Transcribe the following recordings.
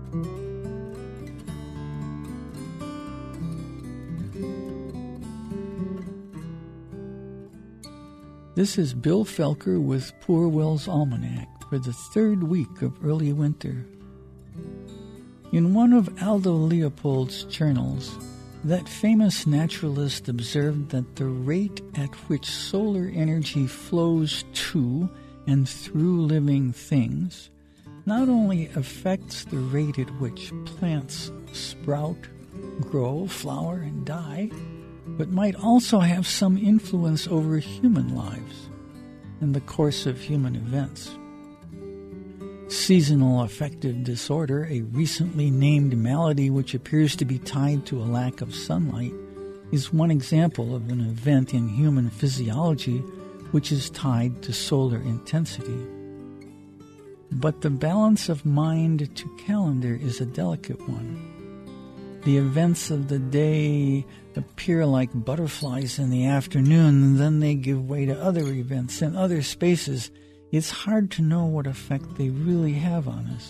This is Bill Felker with Poor Will's Almanac for the third week of early winter. In one of Aldo Leopold's journals, that famous naturalist observed that the rate at which solar energy flows to and through living things not only affects the rate at which plants sprout, grow, flower, and die, but might also have some influence over human lives and the course of human events. Seasonal affective disorder, a recently named malady which appears to be tied to a lack of sunlight, is one example of an event in human physiology which is tied to solar intensity. But the balance of mind to calendar is a delicate one. The events of the day appear like butterflies in the afternoon, and then they give way to other events in other spaces. It's hard to know what effect they really have on us.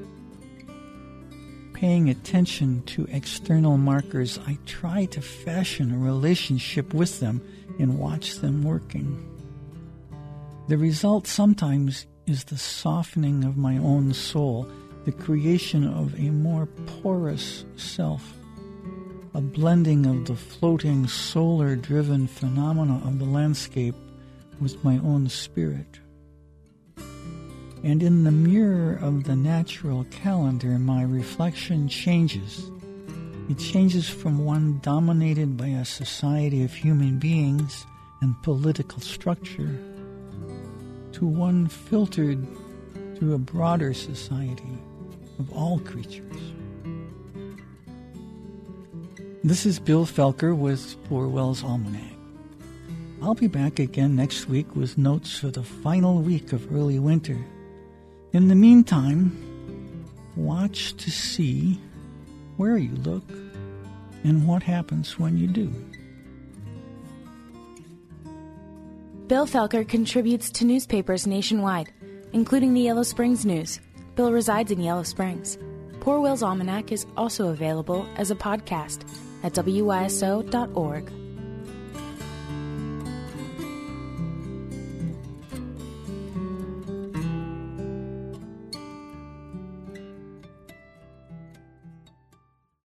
Paying attention to external markers, I try to fashion a relationship with them and watch them working. The result sometimes is the softening of my own soul, the creation of a more porous self, a blending of the floating solar-driven phenomena of the landscape with my own spirit. And in the mirror of the natural calendar, my reflection changes. It changes from one dominated by a society of human beings and political structure to one filtered through a broader society of all creatures. This is Bill Felker with Poor Will's Almanac. I'll be back again next week with notes for the final week of early winter. In the meantime, watch to see where you look and what happens when you do. Bill Felker contributes to newspapers nationwide, including the Yellow Springs News. Bill resides in Yellow Springs. Poor Will's Almanac is also available as a podcast at wyso.org.